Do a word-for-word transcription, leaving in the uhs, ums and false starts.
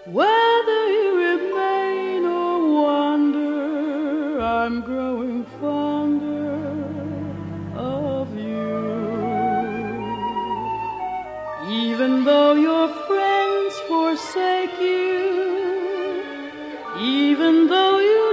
Whether you remain or wander, I'm growing fonder of you. Even though your friends forsake you, even though you